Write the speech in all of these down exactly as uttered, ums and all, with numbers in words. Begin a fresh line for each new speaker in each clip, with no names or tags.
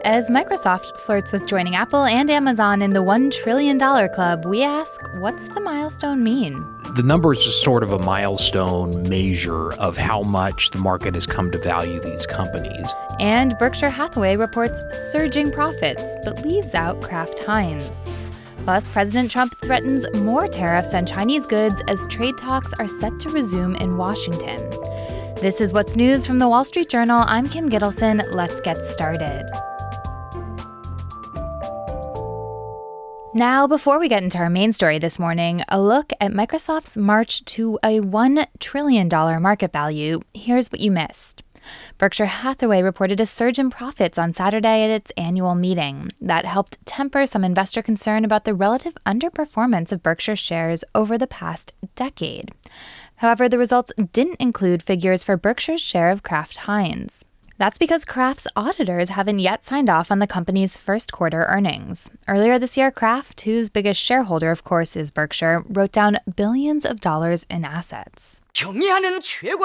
As Microsoft flirts with joining Apple and Amazon in the one trillion dollars club, we ask, what's the milestone mean?
The number is just sort of a milestone measure of how much the market has come to value these companies.
And Berkshire Hathaway reports surging profits, but leaves out Kraft Heinz. Plus, President Trump threatens more tariffs on Chinese goods as trade talks are set to resume in Washington. This is What's News from the Wall Street Journal. I'm Kim Gittleson. Let's get started. Now, before we get into our main story this morning, a look at Microsoft's march to a one trillion dollars market value. Here's what you missed. Berkshire Hathaway reported a surge in profits on Saturday at its annual meeting. That helped temper some investor concern about the relative underperformance of Berkshire shares over the past decade. However, the results didn't include figures for Berkshire's share of Kraft Heinz. That's because Kraft's auditors haven't yet signed off on the company's first quarter earnings. Earlier this year, Kraft, whose biggest shareholder, of course, is Berkshire, wrote down billions of dollars in assets.
And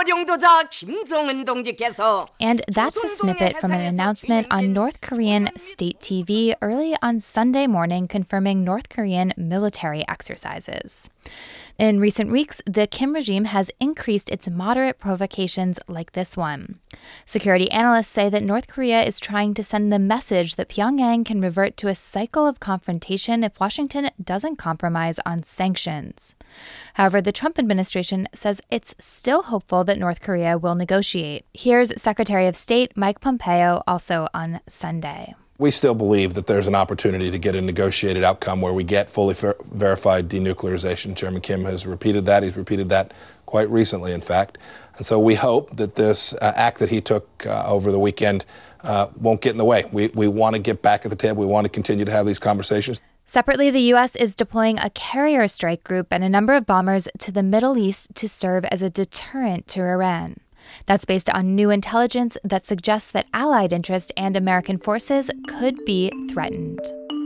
that's a snippet from an announcement on North Korean state T V early on Sunday morning confirming North Korean military exercises. In recent weeks, the Kim regime has increased its moderate provocations like this one. Security analysts say that North Korea is trying to send the message that Pyongyang can revert to a cycle of confrontation if Washington doesn't compromise on sanctions. However, the Trump administration says it's still hopeful that North Korea will negotiate. Here's Secretary of State Mike Pompeo also on Sunday.
We still believe that there's an opportunity to get a negotiated outcome where we get fully ver- verified denuclearization. Chairman Kim has repeated that. He's repeated that quite recently, in fact. And so we hope that this uh, act that he took uh, over the weekend uh, won't get in the way. We, we want to get back at the table. We want to continue to have these conversations.
Separately, the U S is deploying a carrier strike group and a number of bombers to the Middle East to serve as a deterrent to Iran. That's based on new intelligence that suggests that Allied interests and American forces could be threatened.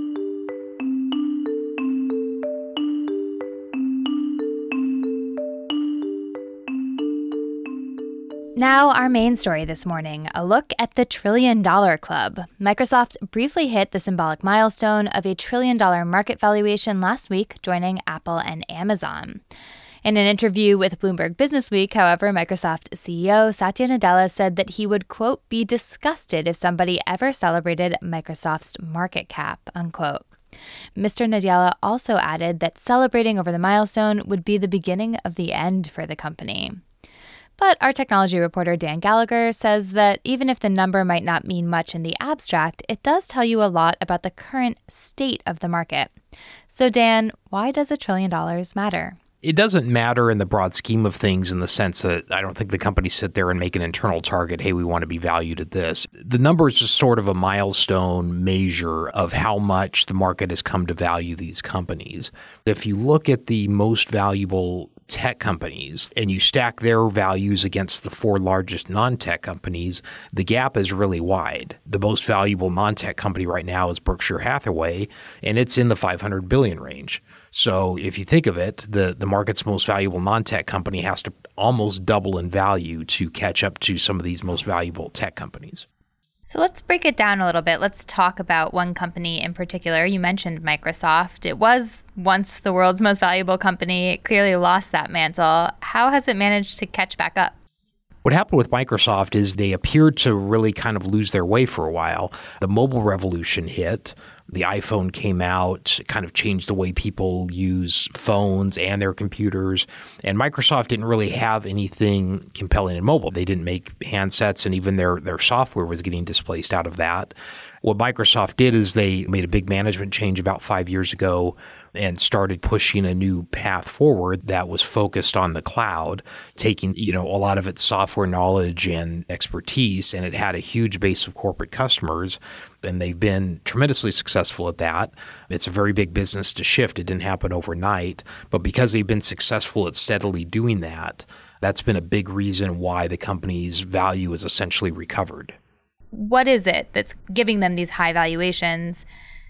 Now, our main story this morning, a look at the Trillion Dollar Club. Microsoft briefly hit the symbolic milestone of a trillion dollar market valuation last week, joining Apple and Amazon. In an interview with Bloomberg Businessweek, however, Microsoft C E O Satya Nadella said that he would, quote, be disgusted if somebody ever celebrated Microsoft's market cap, unquote. Mister Nadella also added that celebrating over the milestone would be the beginning of the end for the company. But our technology reporter Dan Gallagher says that even if the number might not mean much in the abstract, it does tell you a lot about the current state of the market. So Dan, why does a trillion dollars matter?
It doesn't matter in the broad scheme of things in the sense that I don't think the companies sit there and make an internal target, hey, we want to be valued at this. The number is just sort of a milestone measure of how much the market has come to value these companies. If you look at the most valuable tech companies and you stack their values against the four largest non-tech companies, the gap is really wide. The most valuable non-tech company right now is Berkshire Hathaway, and it's in the five hundred billion range. So if you think of it, the, the market's most valuable non-tech company has to almost double in value to catch up to some of these most valuable tech companies.
So let's break it down a little bit. Let's talk about one company in particular. You mentioned Microsoft. It was once the world's most valuable company. It clearly lost that mantle. How has it managed to catch back up?
What happened with Microsoft is they appeared to really kind of lose their way for a while. The mobile revolution hit. The iPhone came out, kind of changed the way people use phones and their computers. And Microsoft didn't really have anything compelling in mobile. They didn't make handsets, and even their, their software was getting displaced out of that. What Microsoft did is they made a big management change about five years ago and started pushing a new path forward that was focused on the cloud, taking, you know, a lot of its software knowledge and expertise, and it had a huge base of corporate customers, and they've been tremendously successful at that. It's a very big business to shift. It didn't happen overnight, but because they've been successful at steadily doing that, that's been a big reason why the company's value is essentially recovered.
What is it that's giving them these high valuations?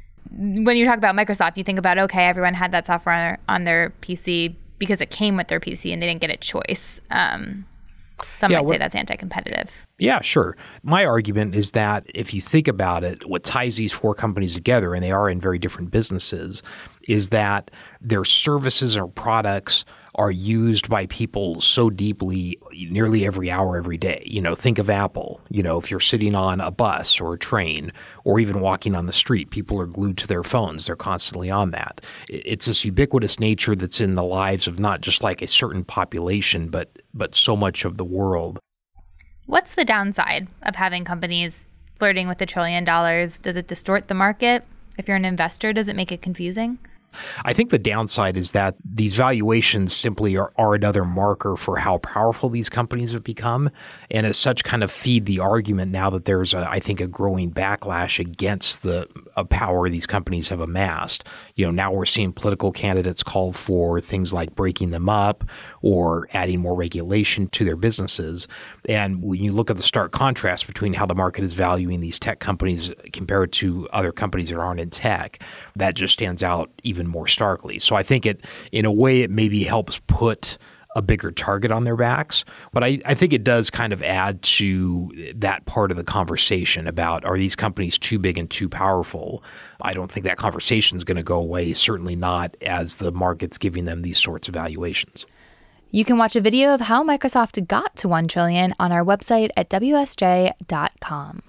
When you talk about Microsoft, you think about, okay, everyone had that software on their, on their P C because it came with their P C and they didn't get a choice. Um, Some
Yeah,
might
what-
say that's anti-competitive.
Yeah, sure. My argument is that if you think about it, what ties these four companies together, and they are in very different businesses, is that their services or products are used by people so deeply nearly every hour, every day. You know, think of Apple. You know, if you're sitting on a bus or a train or even walking on the street, people are glued to their phones. They're constantly on that. It's this ubiquitous nature that's in the lives of not just like a certain population, but but so much of the world.
What's the downside of having companies flirting with a trillion dollars? Does it distort the market? If you're an investor, does it make it confusing?
I think the downside is that these valuations simply are, are another marker for how powerful these companies have become, and as such kind of feed the argument now that there's, a, I think, a growing backlash against the uh, power these companies have amassed. You know, now we're seeing political candidates call for things like breaking them up or adding more regulation to their businesses. And when you look at the stark contrast between how the market is valuing these tech companies compared to other companies that aren't in tech, that just stands out even more starkly. So I think it, in a way, it maybe helps put a bigger target on their backs. But I, I think it does kind of add to that part of the conversation about, are these companies too big and too powerful? I don't think that conversation is going to go away, certainly not as the market's giving them these sorts of valuations.
You can watch a video of how Microsoft got to one trillion dollars on our website at W S J dot com.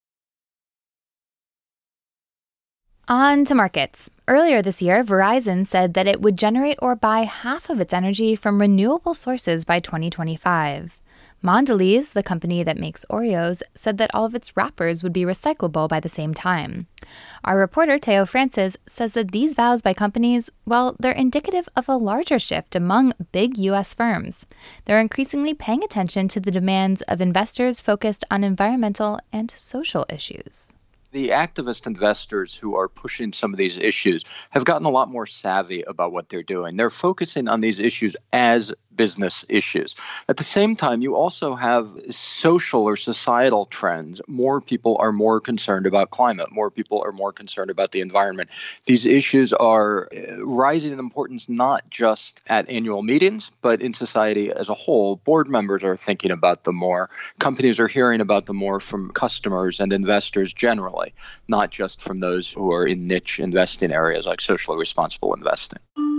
On to markets. Earlier this year, Verizon said that it would generate or buy half of its energy from renewable sources by twenty twenty-five. Mondelez, the company that makes Oreos, said that all of its wrappers would be recyclable by the same time. Our reporter, Teo Francis, says that these vows by companies, well, they're indicative of a larger shift among big U S firms. They're increasingly paying attention to the demands of investors focused on environmental and social issues.
The activist investors who are pushing some of these issues have gotten a lot more savvy about what they're doing. They're focusing on these issues as business issues. At the same time, you also have social or societal trends. More people are more concerned about climate. More people are more concerned about the environment. These issues are rising in importance not just at annual meetings, but in society as a whole. Board members are thinking about them more. Companies are hearing about them more from customers and investors generally, not just from those who are in niche investing areas like socially responsible investing.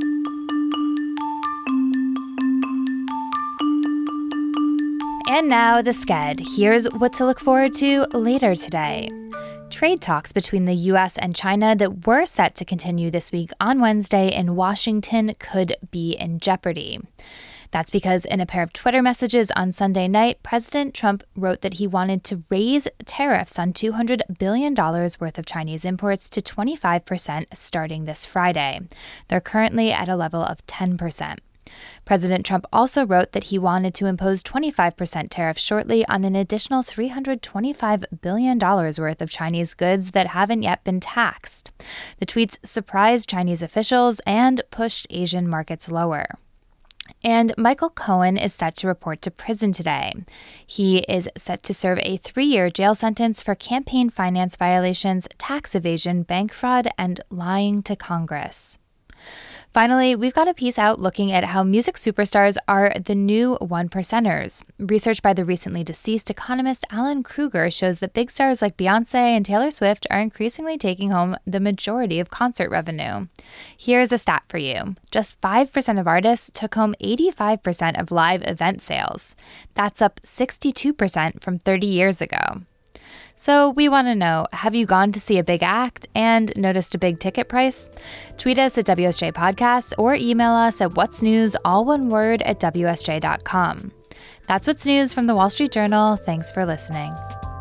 And now the Sked. Here's what to look forward to later today. Trade talks between the U S and China that were set to continue this week on Wednesday in Washington could be in jeopardy. That's because in a pair of Twitter messages on Sunday night, President Trump wrote that he wanted to raise tariffs on two hundred billion dollars worth of Chinese imports to twenty-five percent starting this Friday. They're currently at a level of ten percent. President Trump also wrote that he wanted to impose twenty-five percent tariffs shortly on an additional three hundred twenty-five billion dollars worth of Chinese goods that haven't yet been taxed. The tweets surprised Chinese officials and pushed Asian markets lower. And Michael Cohen is set to report to prison today. He is set to serve a three-year jail sentence for campaign finance violations, tax evasion, bank fraud, and lying to Congress. Finally, we've got a piece out looking at how music superstars are the new one percenters. Research by the recently deceased economist Alan Kruger shows that big stars like Beyonce and Taylor Swift are increasingly taking home the majority of concert revenue. Here's a stat for you. Just five percent of artists took home eighty-five percent of live event sales. That's up sixty-two percent from thirty years ago. So we want to know, have you gone to see a big act and noticed a big ticket price? Tweet us at W S J Podcasts or email us at what's news, all one word, at W S J dot com. That's What's News from the Wall Street Journal. Thanks for listening.